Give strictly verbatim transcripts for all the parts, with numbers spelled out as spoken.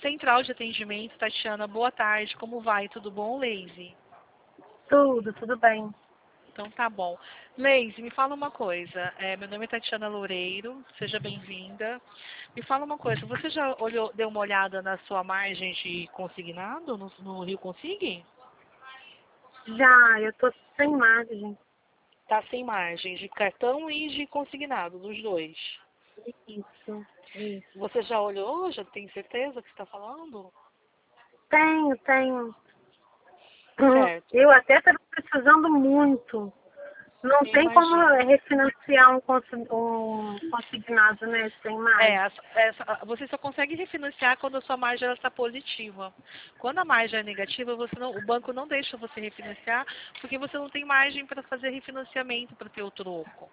Central de atendimento, Tatiana, boa tarde, como vai? Tudo bom, Leise? Tudo, tudo bem. Então tá bom. Leise, me fala uma coisa. É, meu nome é Tatiana Loureiro, seja bem-vinda. Me fala uma coisa, você já olhou, deu uma olhada na sua margem de consignado no, no Rio Consigne? Já, eu tô sem margem. Tá sem margem de cartão e de consignado, dos dois. Isso, isso. Você já olhou? Já tem certeza que está falando? Tenho, tenho. Hum, Certo. Eu até estou precisando muito. Não Eu tem como imagino. refinanciar um, consi- um consignado, né? Sem É, margem. as- essa- você só consegue refinanciar quando a sua margem está positiva. Quando a margem é negativa, você não- o banco não deixa você refinanciar, porque você não tem margem para fazer refinanciamento para ter o troco.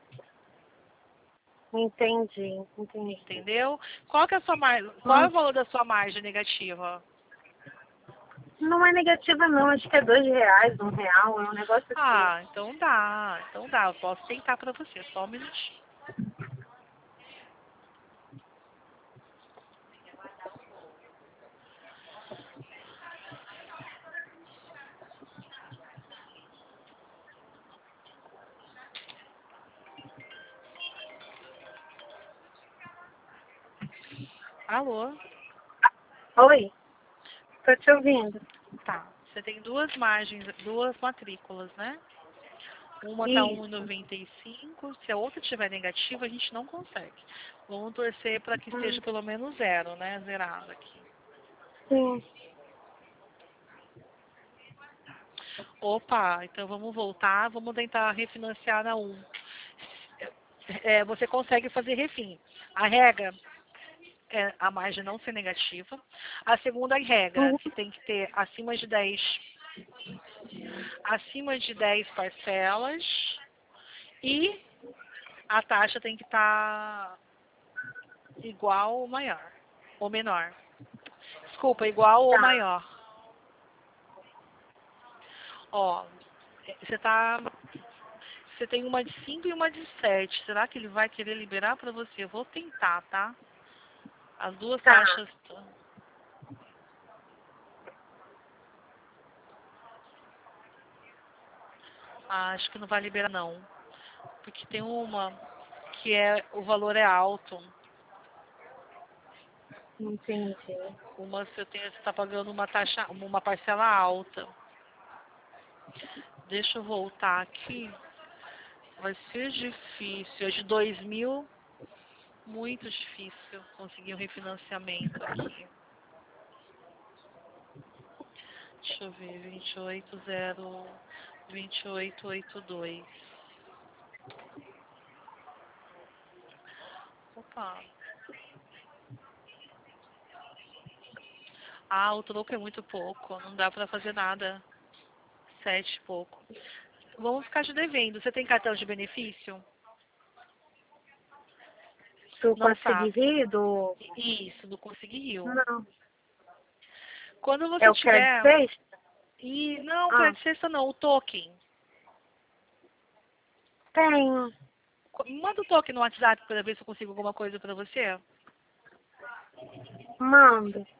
Entendi, entendi. Entendeu? Qual que é a sua mar... Qual é Hum, o valor da sua margem negativa? Não é negativa não, acho que é dois reais, um real, é um negócio assim. Ah, então dá. Então dá. Eu posso tentar para você. Só um minutinho. Alô? Oi, tô te ouvindo. Tá. Você tem duas margens, duas matrículas, né? Uma está um e Isso. noventa e cinco. Se a outra estiver negativa, a gente não consegue. Vamos torcer para que esteja Hum, pelo menos zero, né? Zerado aqui. Sim, Opa, então vamos voltar. Vamos tentar refinanciar na um. É, você consegue fazer refim. A regra é a margem não ser negativa. A segunda regra, uhum, que tem que ter acima de dez, acima de dez parcelas e a taxa tem que estar igual ou maior, ou menor. Desculpa, igual ou tá. maior. Ó, você tá. Você tem uma de cinco e uma de sete. Será que ele vai querer liberar para você? Eu vou tentar, tá? As duas Tá, taxas. Ah, acho que não vai liberar não. Porque tem uma que é o valor é alto. entendi. Uma você tem, você está pagando uma taxa, uma parcela alta. Deixa eu voltar aqui. Vai ser difícil. É de dois mil, muito difícil conseguir um refinanciamento aqui. Deixa eu ver, vinte e oito zero, vinte e oito oitenta e dois. Opa. Ah, o troco é muito pouco, não dá pra fazer nada. Sete e pouco. Vamos ficar te devendo. Você tem cartão de benefício? Tu Não conseguir sabe. rir do... Isso, do Consegui Rio. Não. Quando É você o crédito tiver. sexta? E não, Ah, crédito sexta não, o token. tenho. Manda o token no WhatsApp para ver se eu consigo alguma coisa para você. Manda.